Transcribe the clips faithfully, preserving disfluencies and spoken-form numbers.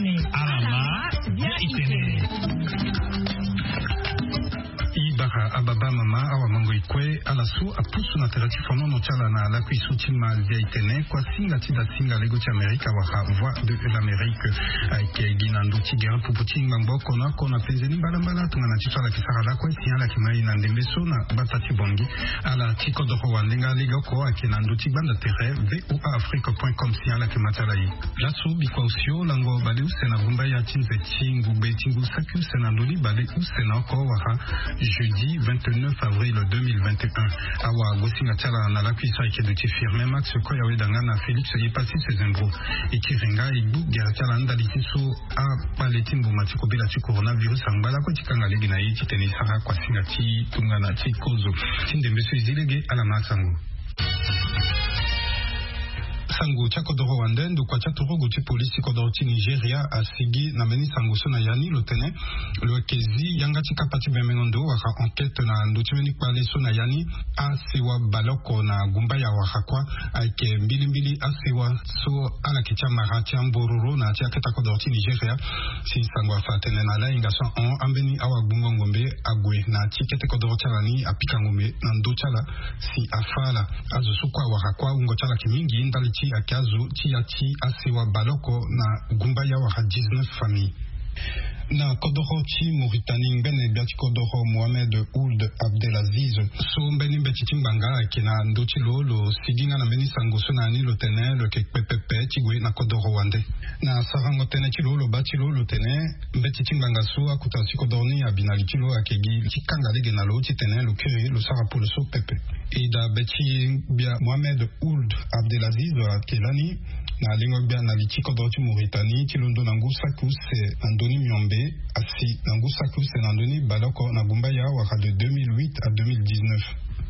Alama ya Itene. Ibara ababa mama awa mango ikwe alasu apusu na terati fono no chala na la kuisuti ma via Itene kwa singa tida singa lego ti Amerika wa voix de l'Amérique aike gina nduti gara puputi mambo kona kona penzeni mbala mbala tungana chisala kisara la kwa siala kimai na ndembeso na batati bongi ala tiko doko wandenga liga ko ake na nduti banda tere voa afrique point com siala kimatala yi lasu bikwa usio lango bale usena gumba ya tinze tingu betingu saku sena ndoli bale usena ko waha jeudi vingt-neuf avril deux mille vingt et un awa gosinga tala na la kuisa ike de tifirme max ko yawe danga na Félix yi pasi sezembro ikirenga ibu gera tala ndali tiso a paletimbu matiko bila ti coronavirus angala ko tikanga legi na yi titeni sara kwa singa ti tunga na ti kozo tindembeso izilege ala masango sango cha kodoro wande ndo kwa cha torogo ti polisi kodoro ti Nigeria asigi na meni sango so na yani lotene lo kezi yanga ti kapati bemengondo waka enquête na ndo ti meni kwale so na yani asewa baloko na gumba ya wakakwa aike mbili mbili asewa so ala ki cha mara ti ambororo na ti aketa kodoro ti Nigeria si sango afatene na la inga so on ambeni awa bungo ngombe agwe na ti kete kodoro ti alani apika ngombe na ndo chala si afala azo so kwa wakakwa ungo chala kimingi ndali ti akazu ti ati asewa baloko na gumba ya wa dix-neuf familles. Na kodoro ti Mauritanie mbene biati kodoro Mohamed Ould Abdelaziz so mbeni mbeti timbanga kina ndoti lo lo siginga na meni sango so na ni lo tene lo ke pepepe tigwe na kodoro wande na sarango tene ti lo lo bati lo lo tene mbeti timbanga so akuta si kodorni abinali ti lo akegi tikanga lege na lo ti tene lo kiri lo sara pour le so pepe ida beti bia Mohamed Ould Abdelaziz kelani na lingo bia na liti kodoro ti Mauritanie ti londo na ngusa kuse andoni miombe asi na ngusa kuse na ndoni baloko na gumba ya waka de deux mille huit à deux mille dix-neuf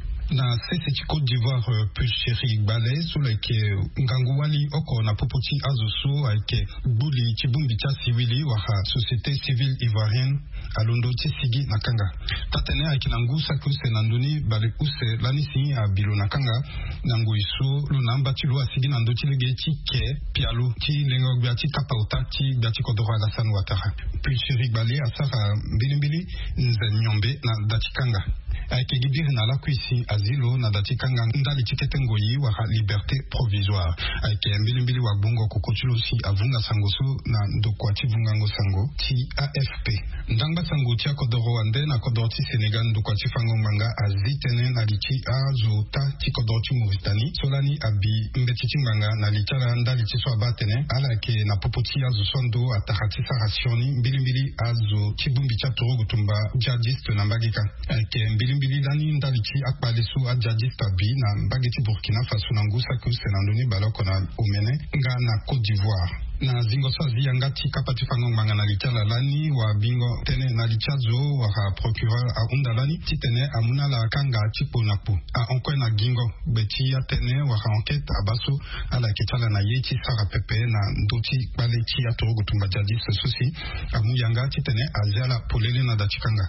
na sese ti Côte d'Ivoire plus chéri balé so like ngangu wali oko na popoti azoso like buli ti bumbi tia civili waka société civile ivoirienne alondo ti sigi na kanga tatene ayeke na ngusa kuse na ndoni bale use lani si abilo na kanga na ngu iso lo na amba ti lo asigi na ndo ti lege ti ke pialo ti lengo gbia ti kapauta ti gbia ti kodoro Alassane Ouattara plus chéri balé asara mbilimbili nze nyombe na dati kanga ayeke gidiri na lakuisi azilo na dati kanga ndali ti kete ngoyi waka liberté provisoire ayeke mbilimbili wa gbongo koko ti lo si avunga sango so na ndokua ti vungango sango ti A F P ndangba sango ti akodoro wande na kodoro ti Sénégal ndokua ti fango mbanga azi tënë na li ti azo ta ti kodoro ti Mauritanie so lani abi mbeti ti ngbanga na li ti ala ndali ti so aba tënë ala yeke na popo ti azo so ndo atara ti sara sioni mbilimbili azo ti bungbi ti atorogo tumba jihadiste na mbageka ayeke mbilimbili lani ndali ti akpale so ajihadiste abi na mbage ti Burkina Faso na ngusa kuse na ndöni baloko na omene nga na Côte d'Ivoire na zingo so azi yanga ti kapa ti fango ngbanga na li ti ala lani wa bingo tënë na li ti azo waka procureur ahunda lani ti tene amû ala kanga ti kpo na kpo ahokue na gingo gbe ti atene waka enquête abaso ala yeke ti ala na ye ti sara pepe na ndö ti kpale ti atorogo tumba jihadiste so si amû yanga ti tene azi ala polele na dati kanga.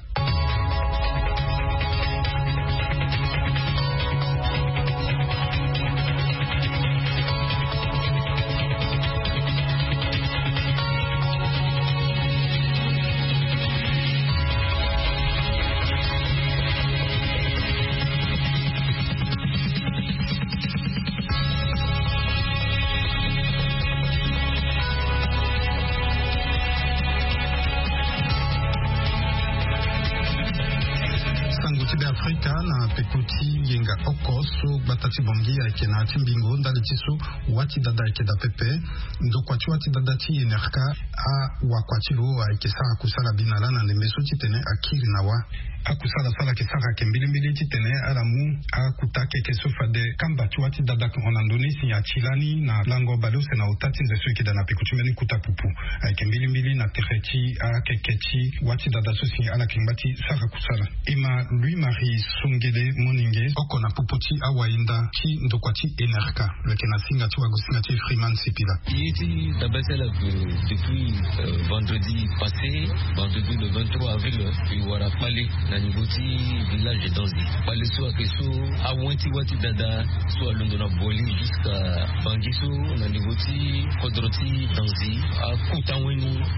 Afrika na pekoti yenga oko so batati bongi ayeke na ti mbingo ndali ti so wati dada ayeke da pepe ndokua ti wati dada ti e nerka awakua ti lo ayeke sara kusala binala na ndembe so ti tene akiri na wa akusala sala ke sara ke mbilimbili ti tene ala mu akuta keke so fade kamba ti wati dada ona ndöni si ya tilani na lango bale use na ota ti nze so yeke da na peko ti mbeni kuta pupu ayeke mbilimbili na tere ti akeke ti wati dada so si ala yeke ngba ti sara kusala e ma Louis Marie Songele Moninge oko na popo ti awainda ti ndokua ti e nerka leke na singa ti wagosinga ti Freeman Sipila ye ti tabasala depuis euh, vendredi passé vendredi le vingt-trois avril i wara kpale na niveau ti village de Danzi kpale so ayeke so awen ti wati dada so alondo na boli jusqu'à bangi so na niveau ti kodro ti Danzi akuta weni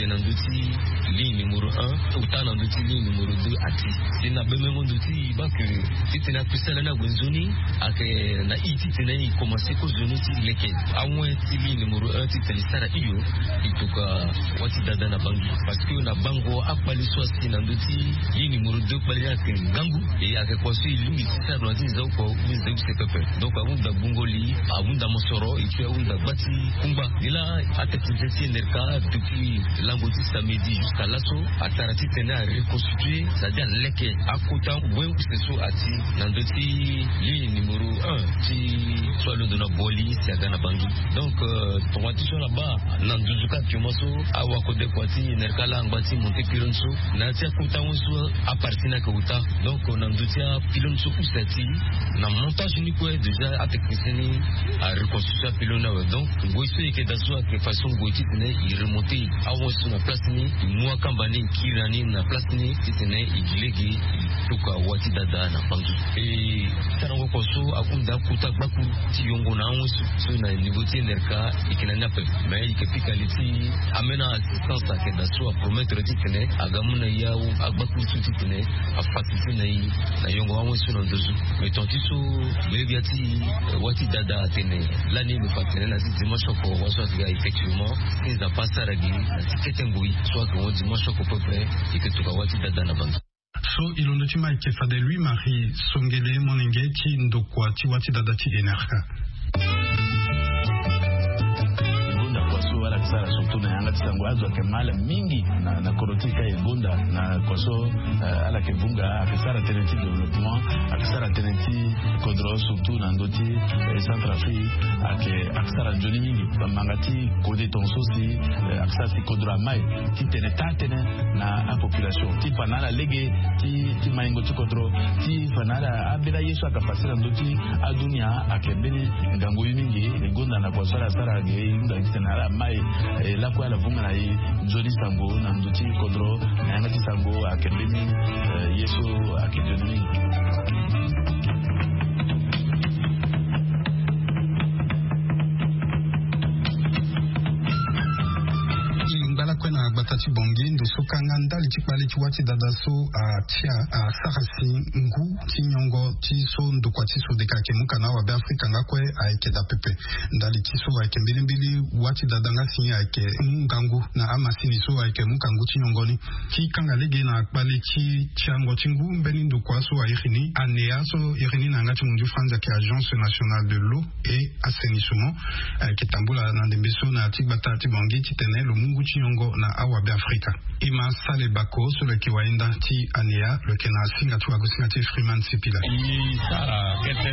nanduti ligne numéro un uta nanduti ligne numéro deux ati sina bemengo nduti bak titina kusala na gonzoni ake na iti tena commencer ko zoni ti leke amwe ti ligne numéro un ti telisara iyo ituka wati dada na bangi parce que na bango akpali swasi nanduti ligne numéro deux pali ake gangu e ake kwasi lungi tsara lwazi zoko wize sepepe donc abunda bungoli abunda mosoro et abunda bati kumba ila ate tujeti nerka depuis l'angoti samedi jusqu'à l'asso atarati tena reconstituer c'est-à-dire leke akota wen seso ati nandoti ligne numéro un ti soit le de la boli c'est à Gana Bangi donc ton attention là-bas nanduzuka kyomaso awako de kwati nerka la ngati monte pilonso na tia kuta wonso apartina ka uta donc nandutia pilonso usati na montage ni quoi déjà à technicien à reconstruire pilona donc goiso ke daso ke façon goiti tene i remonter awo sur la place ni moi kambani kirani na place ni tene igilegi tuka wati dada na Bangi et tarango koso akunda kuta baku ti yongo na wonso so na négocier nerka ikinana pe mais ikapikalithi amena assistance ke daso promettre tene agamuna yawo agbaku suti tene afasiti na yi na yongo wonso na dozu mais tontiso bebiati wati dada tene l'année me fatene na dimanche ko waso ga effectivement ils a passé à la guerre na tiketengui soit que dimanche ko peu près et que tuka wati dada na Bangi so ilondotima ikefa de lui Marie Songele monenge ti ndokwa ti wati dada ti enerka sara surtout na yanga tsangwazo ke mala mingi na na korotika ebunda na koso uh, ala ke bunga akisara tenenti development akisara tenenti kodro surtout na ndoti eh, Centrafrique ake akisara joni mingi bamangati kode tonso si eh, akisara si kodro mai ti teneta tene na a population ti panala lege ti ti maingo ti kodro ti panala abela yesu akapasira ndoti adunia ake beni ngango mingi egonda na kosara sara ge inda tenara mai e la kwa la vunga na yi Joni Sango na nduti kodro na ngati Sango akendemi yeso akendemi kwena batati bongi ndo soka nganda li chipale chiwati dadaso a tia a sarasi ngu tinyongo tiso ndo kwa tiso deka kemuka na wabe Afrika ngakwe a eke da pepe ndali tiso wa eke mbili mbili wati dadanga sinye a eke ngangu na amasi niso a eke muka ngu tinyongoni ki kanga lege na akpale chi chiango chingu mbeni ndo kwa so a irini anea so irini na ngati mundu franza ke Agence Nationale de l'Eau et Assainissement a eke tambula na ndembeso na atik batati bongi titene lo mungu tinyongo na awabe Afrika ima sale bako so le kiwaenda ti anea le kena singa tu agusinga ti Freeman Sipila i sara kete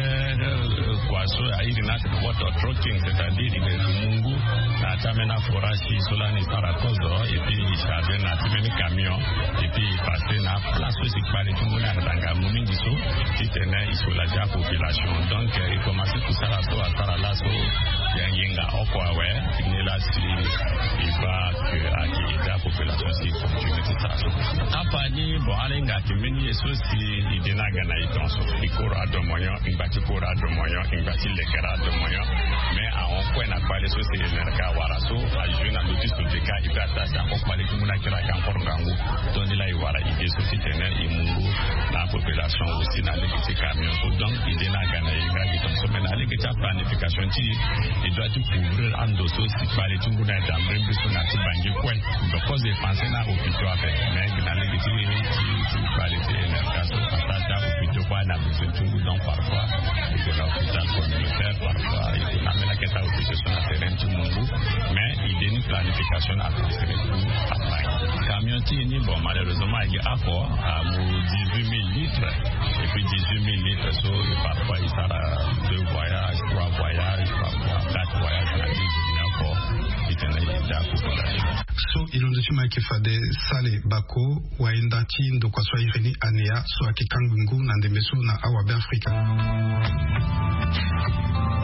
kwa so airi na water trucking c'est-à-dire le mungu na tamena forage solani sara kozo et puis il charge na timeni camion et puis passer na place aussi par les tout na tanga mumingi so ti tene isolage la population donc il commence tout ça so sara la so yenga okwa we ni la si il va que la population si continue de ça. Apa ni bo alenga kimeni esosi idena gana itonso ikora do moyo imbati kora do moyo imbati lekera do moyo mais a on ko na pale sosi enerka waraso a jeune adulti sudeka ibata sa ko pale kumuna kira kan korngangu to ni la iwara ide sosi tene imungu la population aussi na le petit camion donc idena gana inga itonso mais na le petit planification ti il doit tout couvrir ando sosi pale kumuna dambre biso na tibangi kwen because they pensent na opito avec mais dans les petits qualité énergie passage opito kwa na besoin donc parfois il faut l'hôpital communautaire parfois il faut amener la quête opito sur le terrain tout monde mais il y a une planification à construire pour après camion ni bon malheureusement il y a apport à dix-huit mille litres et puis dix-huit mille litres so parfois il sera deux voyages trois voyages parfois quatre voyages à so ilondotima kifade sale bako waenda ti ndo kwa swa irini anea so akikangungu na ndembeso na awabe Afrika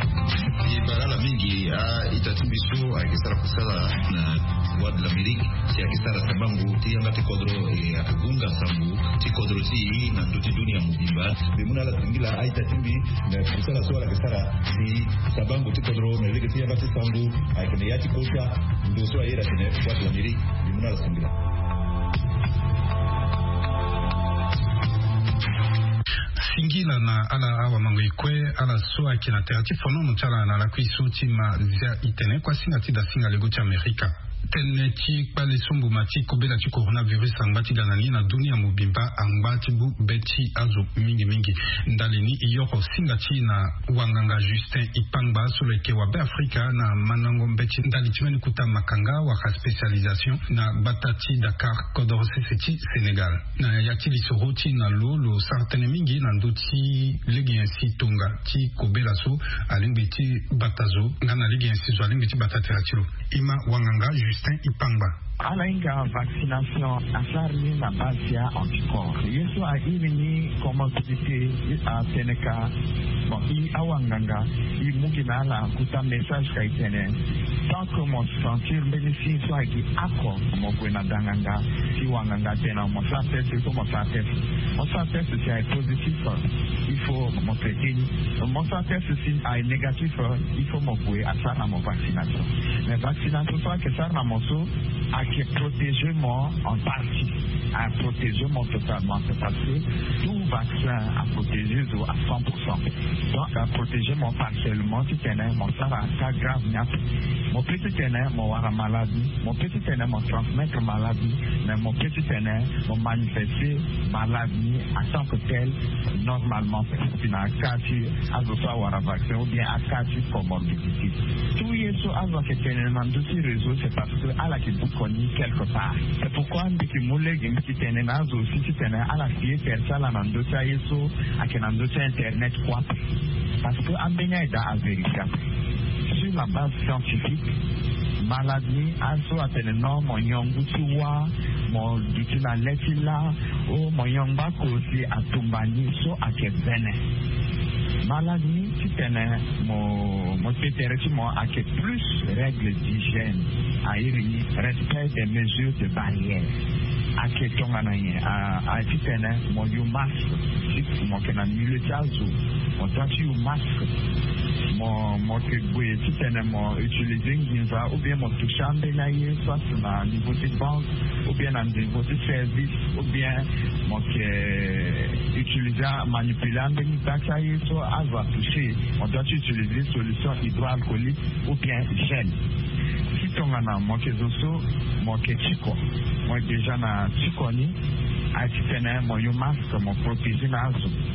barala mingi a itatimbiso akisara kusala na voie de l'Amérique ya kisara sabangu tiyanga tikodro akagunga sambu tikodro si na nduti dunia mubimba bimuna la tingila aita timbi na kisara swala kisara si sabangu tikodro meleke tiyanga tisangu aikene yati kosha ndo swa yera tene watu wa miri bimuna la tingila. Singila na ala awa mangoikwe ala soa kina terati fono mchala na la kuisuti ma zia itene kwa singa tida singa lego cha Amerika. Tene chi pale sombu mati kobela chi coronavirus angati ganani na dunia mubimba angati bu beti azo mingi mingi. Ndalini iyoko singa chi na wanganga Justin Ipangba suleke wa be Afrika na manango mbeti ndali chimeni kuta makanga waka specialisation na batati Dakar kodorose seti Senegal. Na yakili soroti na lo lo sartene mingi na nduti legi ensi tonga ti kobela so alimbiti batazo ngana legi ensi zo alimbiti batateratilo. Ima wanganga Justin Ipangba. Alainga vaccination asarni na base ya anticorps. Yesu a irini comorbidité a Seneca. Bon, i awanganga i mugina la kuta message ka itene. Tant que mon sentir bénéfice soit qui accord mon buena danganga si wanganga tena mon santé c'est comme mon santé. Mon santé c'est positif. Il faut mon traiter. Mon santé c'est est négatif. Il faut mon pouvoir à ça mon vaccination. Mais vaccination soit que ça na mon so à qui protéger moi en partie, à protéger moi totalement, parce que tout vaccin a protégé à cent pour cent. Donc à protéger moi partiellement, si tu mon ça va cas grave, mon petit ténè, mon avoir maladie, mon petit ténè, mon transmettre maladie, mais mon petit ténè, mon manifester maladie en tant que tel, normalement, c'est un cas qui a besoin d'un vaccin ou bien un cas qui comorbidité. Tout y est sur un vaccin dans tous ces réseaux, c'est parce que à la qui vous connaît quelque part. C'est pourquoi on dit que moulé qui me quitte un nazo aussi qui tenait à la fille faire ça là dans deux ça yeso à qui dans deux internet quoi. Parce que en baignade à vérifier sur la base scientifique. Maladie, also atene no mo yongu tuwa, mo dutuna letila, o mo yongba kosi atumbani so akebene. Maladie, si tene mo mo tetereti mo ake plus règles d'hygiène, a irini respect des mesures de barrière. Ake tongana yen, a a si tene mo yu masque, si mo kenan militazo, mo tati yu masque. Mon mon que oui si c'est mon utiliser une ou bien mon toucher en bénaïe soit sur niveau de banque ou bien en niveau de service ou bien mon que utiliser manipuler en bénaïe soit avoir touché on doit utiliser solution hydroalcoolique ou bien gel. Si ton en mon que zoso mon que chico moi déjà na chiconi a si c'est mon yo masque mon protéger na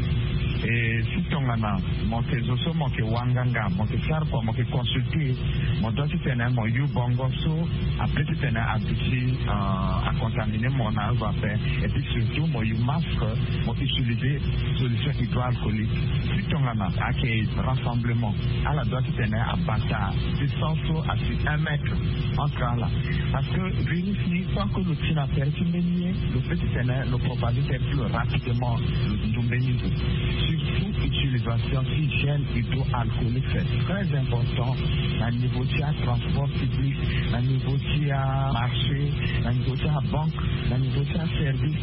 et si ton ana mon que zoso mon que wanganga mon que sarko mon que consulter mon doit si tena mon you bongo so après si tena habitué à contaminer mon âge faire et puis surtout mon you masque mon utiliser solution hydroalcoolique si ton ana à quel rassemblement à la doit si tena à bata de cent à un mètre entre là parce que vérifier tant que le tina perdu le petit tena le propager plus rapidement le dombeni surtout utilisation d'hygiène hydroalcoolique c'est très important dans le niveau de transport public, dans le niveau de marché, dans le niveau de banque, dans le niveau de service,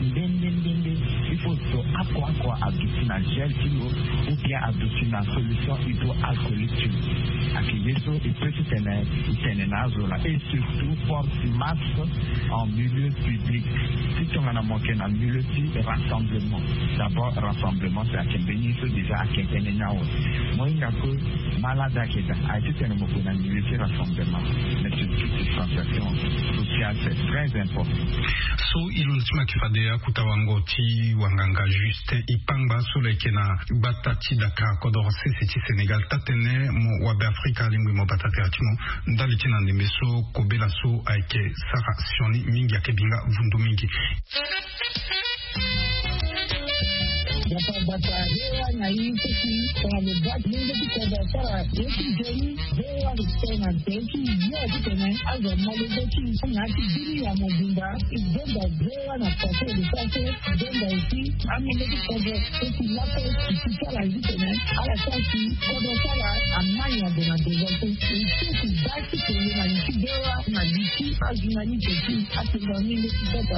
il faut à quoi quoi adopter un gel ou bien adopter une solution hydroalcoolique. Et surtout porter masque en milieu public. Si on a manqué dans le milieu de rassemblement, d'abord rassemblement c'est à quel bénéfice déjà à quel bénéfice. Moi il y a que malade à quel a été un moment dans le milieu de rassemblement. Mais cette distanciation sociale c'est très important. So iluntima kifadea kutawangoti wanganga Justin Ipangba soleke na batati Dakar kodorose seti Senegal tatene mo wabe Afrika lingwi mo batati atimo ndali tina nemeso kobela so aike sara sioni mingi akebinga vundu mingi. bata bata hewa na hii sisi kwa mbaki mingi kwa biashara yetu jeni hewa tena teki yote tena azo malezechi na kidiri ya mobimba igenda hewa na pase de pase igenda iti amelezechi kwa sisi lapo kisala tena ala sasi kwa sala amanya de na devote sisi basi kwa na kidewa na diki azimani teki atendani le kitata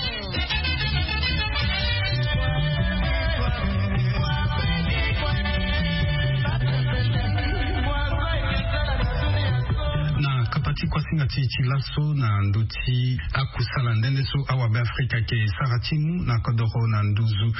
kapati kwa singa chichi laso na nduti akusala ndende so awabe Afrika ke saratimu na kodoro na nduzu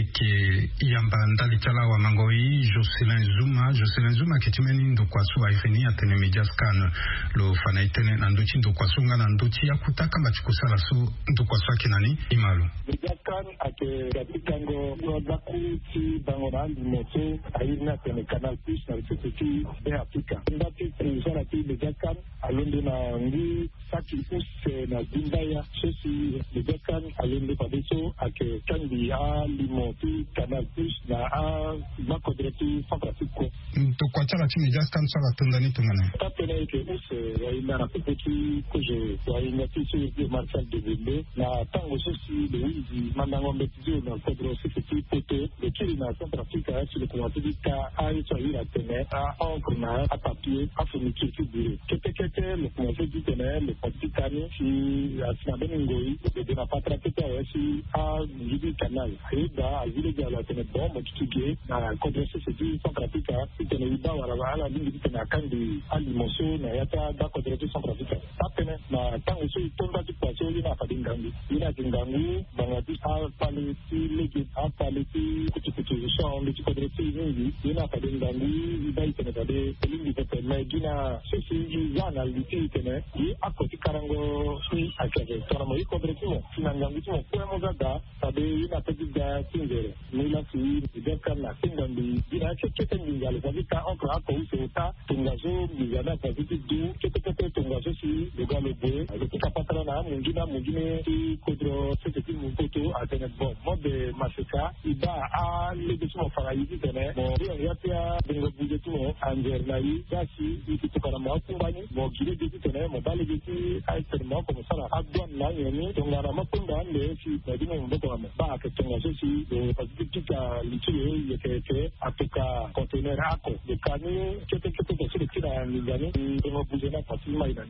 eke yamba ndali chala wa mangoi Jocelyn Zuma Jocelyn Zuma kitimeni ndo kwa su aifeni atene media scan lo fana itene na nduti ndo kwa sunga na nduti akutaka machikusala so ndo kwa su akinani imalu media scan ake kapikango kwa baku ti bangorandi moto aina tene Canal Plus na sisi ya Afrika ndati trizara ti media scan alonde na ngi saki use na zimbaya sosi lejakan alonde padeso ake kandi a limoti Canal Plus na a makodreti San Francisco to kwa chala chini jaskan sala tundani tungana tapena ike use wa ina na pepeki koje wa ina tisi de Marshal de Vende na tango sosi de wizi mandango mbetizio na kodro sifiti pote de kiri na San Francisco chile kumatidika a ito hira tene a encre na a papier a fourniture figure kete le conseil du teneur le petit cani si asina beningoi de na patra peta si a jibi canal ida azile de la teneur bon motuge na kodresse se dit sans pratique teneur ida wala wala lingi teneur kandi alimoso na yata da kodresse sans pratique tapene na tango so tonda di paso ina fadingangu ina dingangu bangati a pali ti legi a pali ti kutukutu so on di kodresse ni ina fadingangu ida teneur de lingi teneur gina sisi yana liti tene yi akoti karango si akage tona mo ikodretimo sinangangitimo kwemo gada sabe ina pediga tingere nila si ideka na singandi ina chekete ngale sabita okra ako usota tungazo ngana sabiti du chekete tungazo si lugalo boy alikuta patana na mungina mungine si kodro sete mumpoto atene bon mode masika iba a lebisimo farayizi tene mo yapia bingo bujetimo angernayi dasi ikitokana makumbani mo gire de tene mo bale de aitermo como sala adwan na yeni tongana mapunda le si badino mboto ma ba ke tongazo si de pasitika litue yeke atoka container ako de kani kete kete de sile kila ngani ngo bujena facilement ina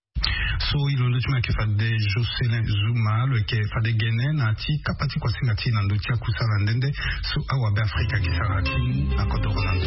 so ilondo chuma ke fade Jocelyn Zuma le ke fade gene na ti kapati kwa singa ti na ndotia kusala ndende so awabe Afrika ki sarati akodoro na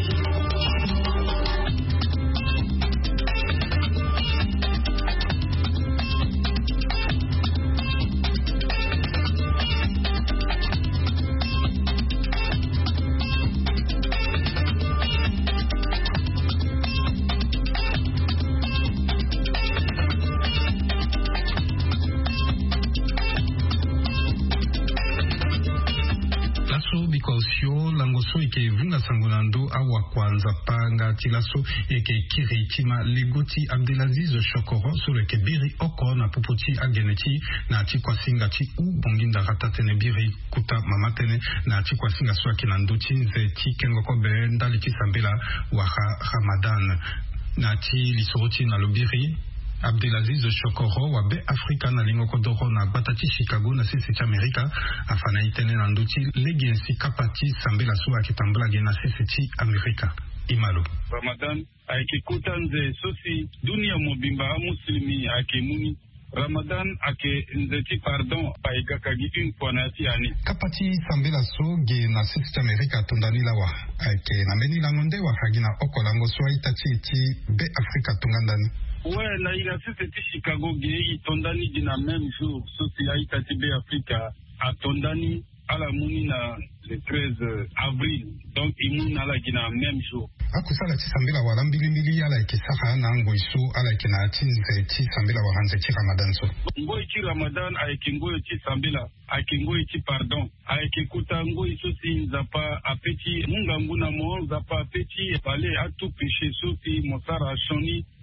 langoso eke vunga sangolando awa kwanza panga tilaso eke kiri tima legoti Abdelaziz Shokoro so leke biri oko na pupoti ageneti na tikwa singa ti u bonginda ratatene biri kuta mamatene na tikwa singa so akina nduti nze ti kengoko be ndali ti sambela wa Ramadan na ti lisoroti na lobiri Abdelaziz Shokoro wa be Afrika na lingo kodoro na batati Chicago na sisi cha Amerika afana itene na nduti legi ensi kapati sambela suwa kitambula gena sisi chi Amerika imalo Ramadan aikikuta nze sosi dunia mobimba muslimi akemuni Ramadan ake nzeti pardon paikakagi une fois na tiani kapati sambela so ge na sisi cha Amerika tundani lawa ake na meni langonde wa hagina okolango so itati ti be Afrika tungandani. Ouais, la ina sisi ti Chicago gei tondani dina même jour sosi aita ti be Afrika atondani ala muni na le treize avril donc imuni ala gina même jour akusala ti sambela wala mbili mbili ala ke saka na ngoiso ala ke na tinze ti sambela wa hanze ti Ramadan so ngoi ti Ramadan ayeke ngoi ti sambela ayeke ngoi ti pardon ayeke kuta ngoi so si nzapa apeti munga nguna mo nzapa apeti pale atu péché so si mosara shoni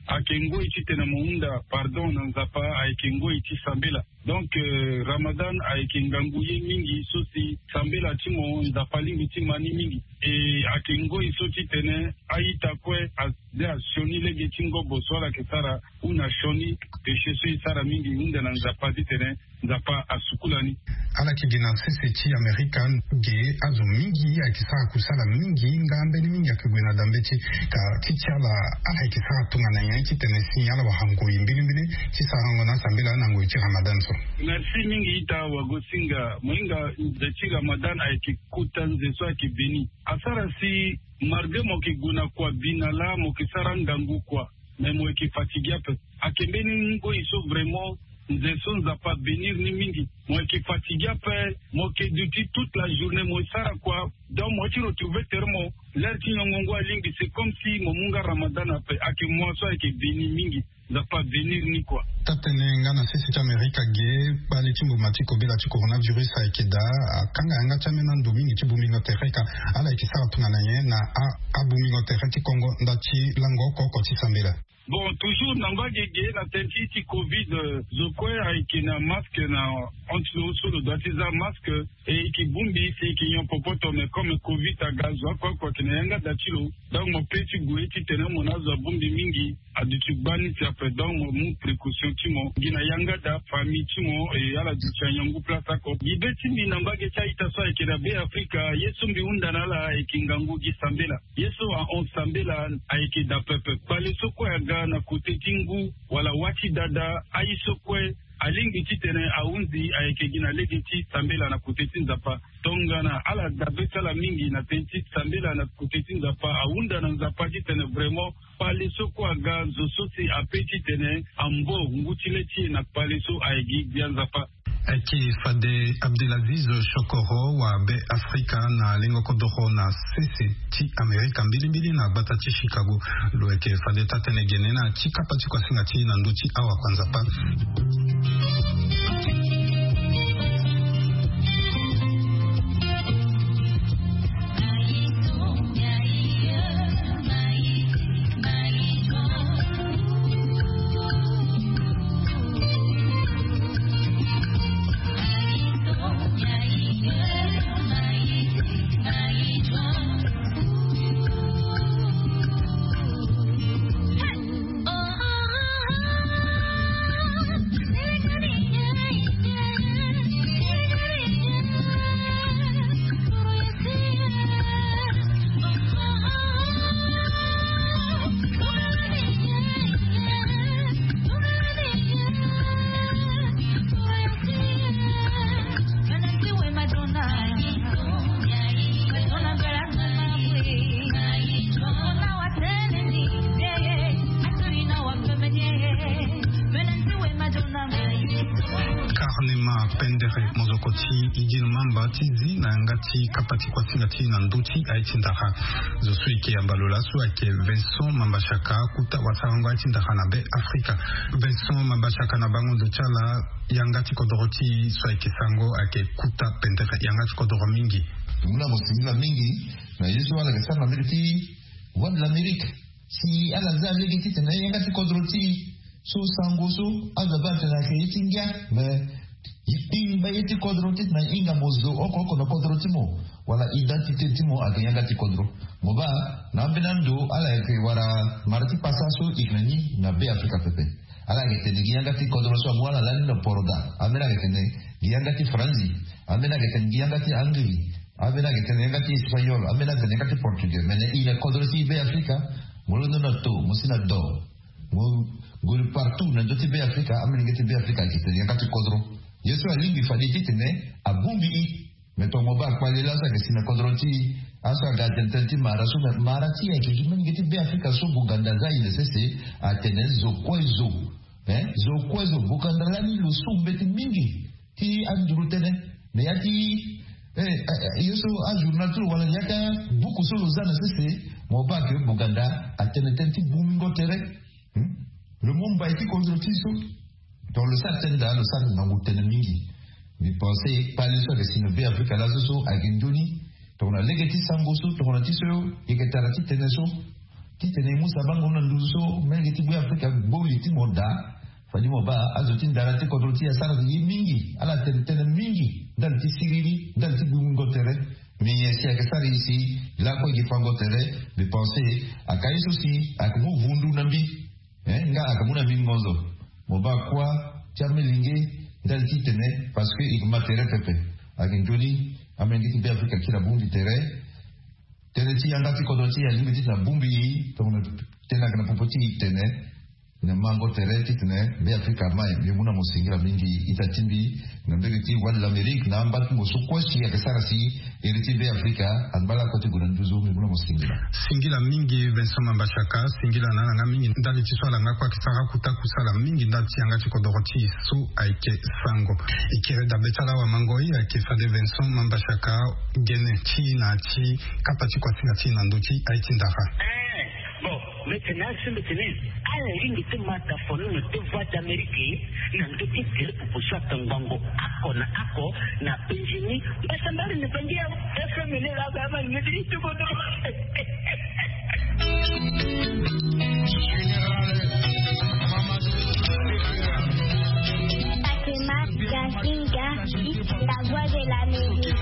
akengo iti tena mounda pardon na nzapa akengo iti sambela. Donc euh, Ramadan akenganguye mingi sosi sambela timo nzapa lingi timani mingi e akengo isoti tene aita kwe de shoni lege tingo boswala kesara una shoni peshe so isara mingi unda na nzapa tene nzapa asukulani ala kigina sisi American ge azo mingi akisara kusala mingi ngambe ni mingi akigwena dambeti ka kichala ala kisara tunga na yanki tene sinyala wa hango imbili mbili kisara ngona sambela na ngoichi Ramadan so. Merci mingi ita wagosinga mwinga zechi Ramadan aiki kutanze so akibini asara si marge mokiguna kwa binala mokisara ngangu kwa mais moi qui fatigué peu akembeni ngo iso vraiment nzeso nzapa benir ni mingi moi qui fatigué peu moi qui duty toute la journée moi sara quoi donc moi qui retrouver termo l'air qui nyongo alingi c'est comme si momunga Ramadan ape ake moi so ake beni mingi nzapa benir ni quoi tatenenga na sisi cha Amerika ge bali chimbo matiko bila chi coronavirus aikida kanga anga chamena ndomingi chibumingo tereka ala ikisara tunanaye na abumingo tereka Kongo ndachi lango koko chisambela. Bon, toujours namba gege na tenti ti Covid zokwe aiki na masque na antilo solo doitiza masque et ki bumbi si ki yon popoto me comme Covid agazwa kwa kwa kinayanga datilo donc mo peti gwe ti tene monazo bumbi mingi aditu bani ti après donc mo précaution ti mo gina yanga da famille ti mo e ala di chanyangu place ko libeti mi namba ge cha ita so aiki na be Afrika yesu mbi undana la aiki ngangu gi sambela yesu a on sambela aiki da pepe pale soko aga na kote tingu wala wati dada aisokwe alingi titene aunzi ayekegina legeti sambela na kote tinzapa tongana ala dabeta la mingi na tenti sambela na kote tinzapa aunda na nzapa titene vraiment pale soko aga zosoti apeti tene ambo ngutileti na pale so ayegi bianzapa Eki fade Abdelaziz Shokoro wa be Afrika na lengo kodoro na C C T Amerika mbili mbili na batati Chicago lo eke fade tatene gene na chika pati kwa singati na nduchi awa kwanza pa. Tizi na ngati kapati kwa singati na nduti aitindaha zosui ke ambalola su ake Vincent Mambashaka kuta wasarango aitindaha na be Afrika. Vincent Mambashaka na bango dochala yangati kodoroti su ake sango ake kuta pendere yangati kodoro mingi muna mosimila mingi na yesu wala kesana ameriki wad l'Amérique si ala za legiti tena yangati kodoroti so sango so azabata na keitinga me in bayeti kodroti na inga mozo oko oko na kodroti mo wala identité timo aganyanga ti kodro moba na benando ala yake wara marti pasaso ignani na be Afrika pepe ala yake ne giyanga ti kodro so mwala lani no poroda amena yake ne giyanga ti franzi amena yake ne giyanga ti angli amena yake ne giyanga ti espagnol amena yake ne giyanga ti portugais mene ile kodroti be Afrika molono na to musina do mo gol partout na doti be Afrika amena yake be Afrika yake ne giyanga ti kodro yesu alingi faditi tene abumbi meto moba kwa lela sa kesina kodronti asa gatententi mara so mara ti eke jimengeti be Afrika so buganda za ile sese atene zo kwezo eh zo kwezo buganda lani lo sumbeti mingi ti andurutene me yati eh yesu a journal tu wala yaka buku so lozana sese moba ke buganda atene tenti bumingo tere le monde ba eti kodronti so dans le certain dans le certain na mutene mingi mi pensé pas les so que si no be Afrika la so agindoni to na legeti samboso to na tiso iketarati teneso titene musa bango na nduzo menge tibu Afrika boli timoda fanyimo ba azotin darate kodroti ya sara yi mingi ala tene mingi dal tisiriri dal tibu ngotere mais si akasari ici la ko gifango tere de penser akaiso si akumu vundu nambi eh nga akamuna bingondo moba kwa chamelinge dal titene parce que il matere pepe akinjoli amengi tibu Afrika kila bundi tere tere ti yanga ti kodoti ya limiti la bumbi to tena kana popoti tene na mango tere ti tene be Afrika mai be muna musingira mingi itatimbi na mbele ti wala Amerika na mbatu musukwesi ya kasara si eriti be Afrika anbala kote guranduzo me muna musingira singila mingi Vincent Mambashaka singila na na mingi ndali ti swala ngakwa kisara kuta kusala mingi ndali ti yanga ti kodoroti su aike sango ikere da betala wa mangoi ake fade Vincent Mambashaka gene ti na ti kapati kwa tinga ti na nduti aiti ndaka maintenant sur le tennis à la ligne de mataphone ne te voit d'Amérique n'en doute que pour ça tango ako na ako na penjini basambari ne pendia F M L la baba ne dit tout bon Fatima Gazinga la voix de l'Amérique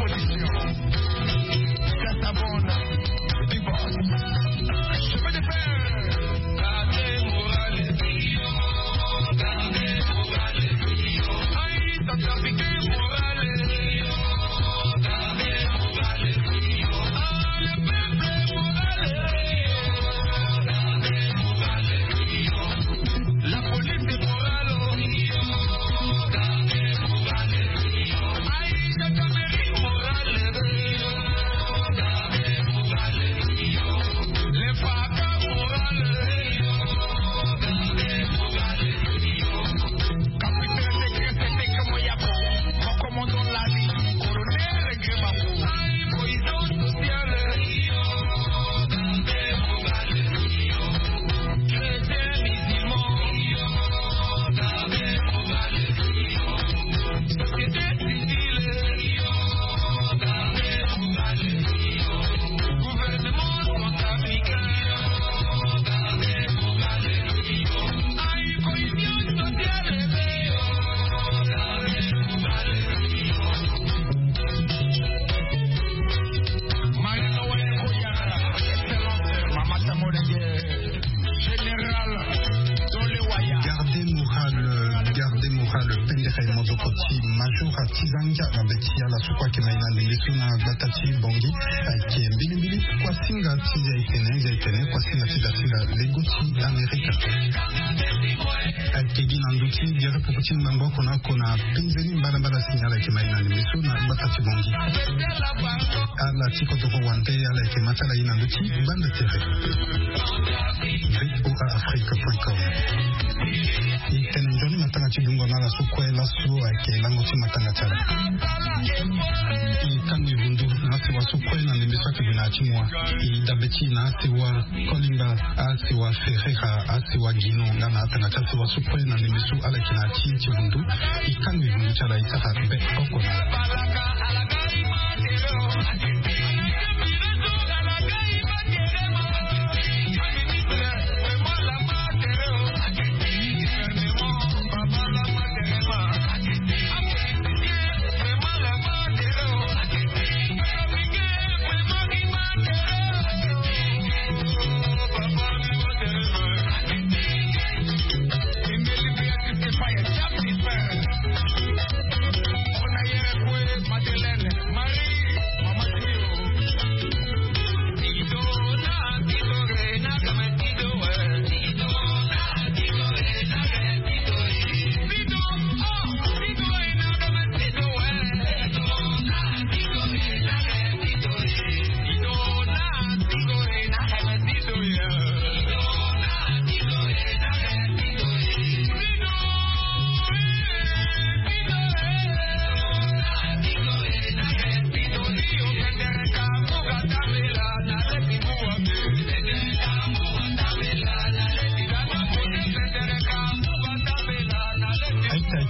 Madeleine, Marie, Maman Tio.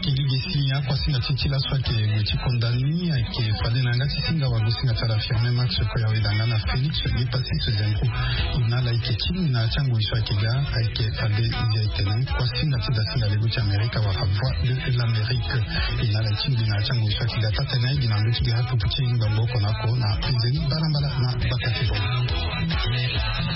kigigesinya kwa singa chichila swake gwechi kondani ake fade nanga chisinga wangu singa tala firme max kwa ya wedanga na Felix ni pasi sezembro inala ike chini na changu iswa kiga ake fade ya itenen kwa singa tida singa legu cha Amerika wa havwa de l'Amérique inala chini na changu iswa kiga tatena igi na mluchi gira pupuchi mbambo konako na penzeni barambala na bakati bono.